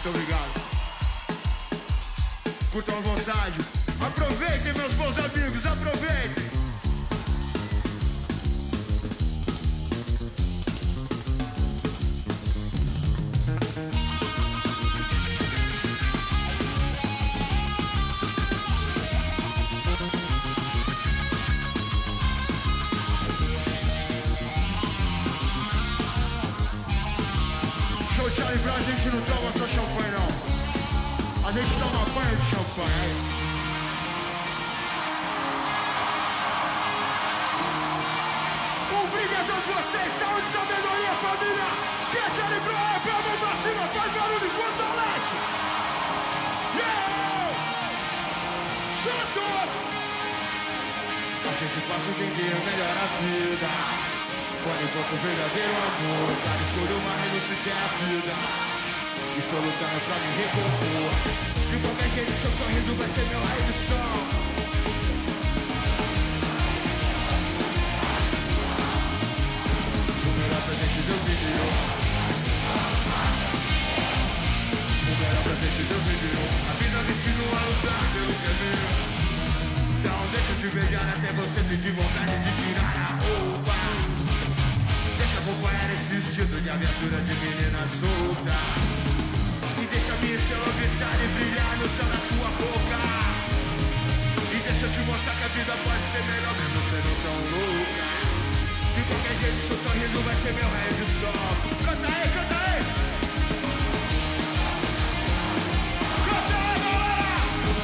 Muito obrigado. Curtam à vontade. Aproveitem, meus bons amigos, aproveitem. Charlie Brown, a gente não toma só champanhe, não. A gente toma banho de champanhe. Um brinde a todos vocês, saúde e sabedoria, família. Que é Charlie Brown, é pé, mão pra cima, faz barulho e fortalece. Yeah! Santos! A gente passa a entender melhor a vida. Quando encontro o verdadeiro amor, cada escolha uma renúncia é a vida. Estou lutando pra me recompor. De qualquer jeito, seu sorriso vai ser meu raio de sol. O melhor presente Deus me deu. O melhor presente Deus me deu. A vida me ensinou a lutar pelo que é meu. Então deixa eu te beijar até você sentir vontade de tirar a roupa. Acompanhar esse instinto de aventura de menina solta. E deixa minha estrela brilhar e brilhar no céu da sua boca. E deixa eu te mostrar que a vida pode ser melhor mesmo sendo tão louca. De qualquer jeito seu sorriso vai ser meu raio de sol. Canta aí, canta aí. Canta aí, galera.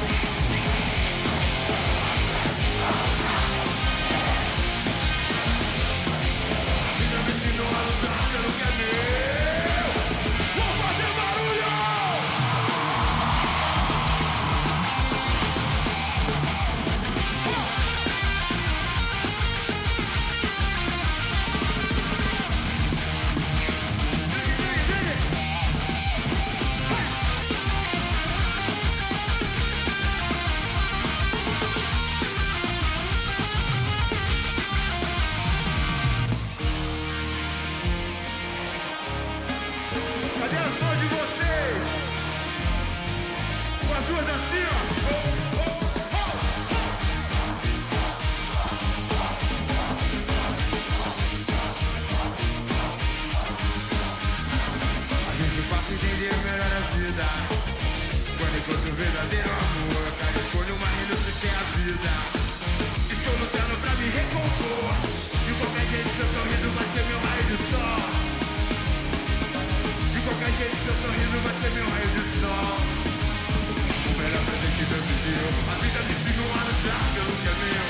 Me ensinou a lutar pelo que é meu. Vou fazer barulho! Cadê as mãos de vocês? Com as duas assim, ó. A gente passa a entender melhor a vida. Quando encontro o verdadeiro amor, cada escolha uma renúncia é a vida. Estou lutando pra me recompor. De qualquer jeito seu sorriso vai ser meu raio de sol. De qualquer jeito seu sorriso vai ser meu raio de sol. O melhor presente Deus me deu. A vida me ensinou a lutar pelo que é meu.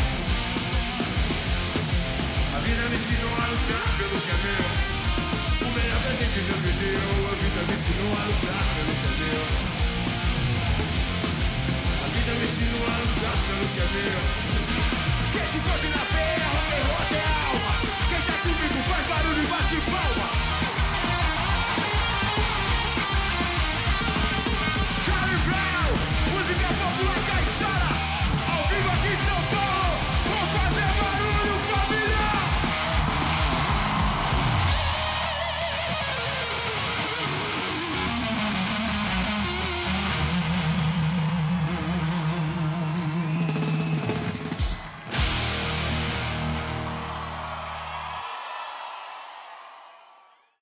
A vida me ensinou a lutar pelo que é meu. O melhor presente Deus me deu.